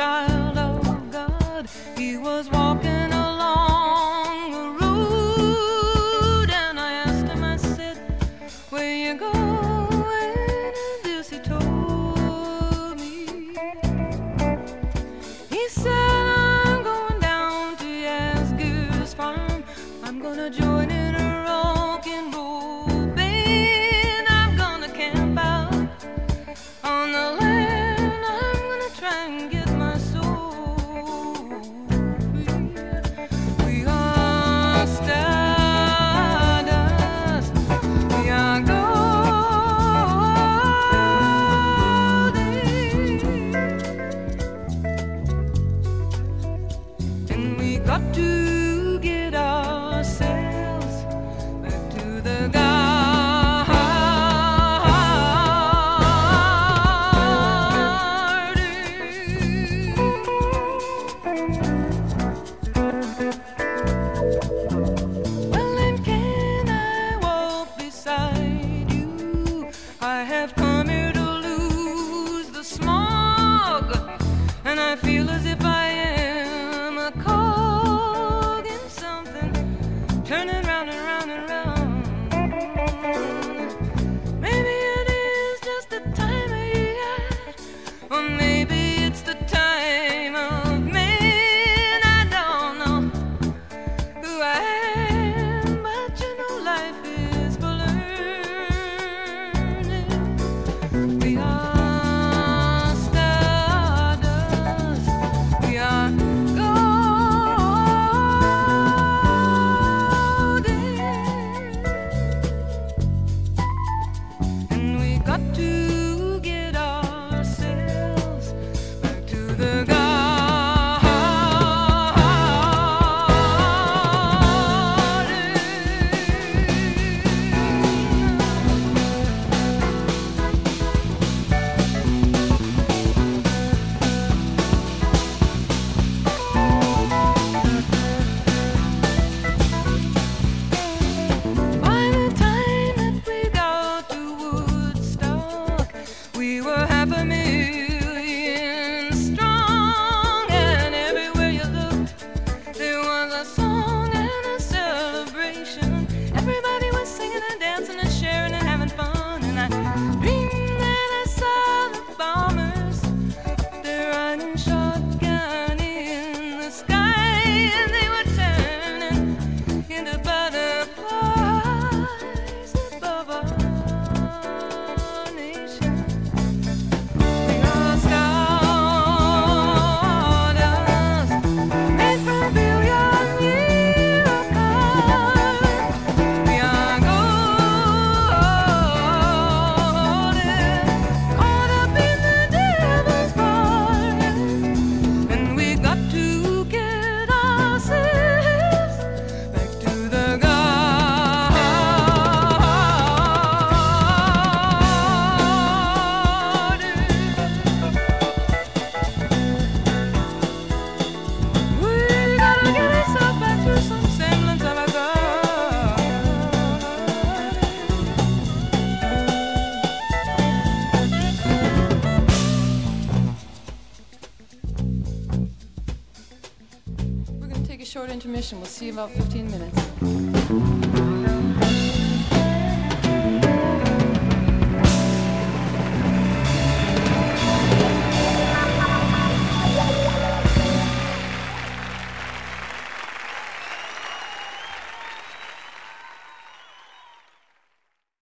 child of God. He was walking along the road, and I asked him, I said, where you going? And this he told me. He said, I'm going down to Yasgur's farm. I'm gonna join in a rock and roll band. I'm gonna camp out on the land. I'm gonna try and get my soul free. We are stardust. We are golden. And we got to get ourselves back to the garden. Well, then can I walk beside you? I have come here to lose the smog, and I feel as if I am a cog in something turning round and round and round. Maybe it is just the time of year, or maybe it's the time of man. I don't know who I am, but you know life is for learning. We are stardust. We are golden. And we got to get ourselves back to the garden. By the time that we got to Woodstock, we were 500,000 strong, and everywhere you looked, there was a song and a celebration. Everybody was singing and dancing and sharing and having fun, and I dreamed that I saw the bombers. They're riding shotgun in the sky, and they were turning into butterflies above our nation. We are stardust, made from billion year apart. We are golden, caught up in the devil's garden. And we got to get ourselves back to the garden. We gotta get ourselves back to some semblance of a garden. We're gonna take a short intermission. We'll see you in about 15 minutes.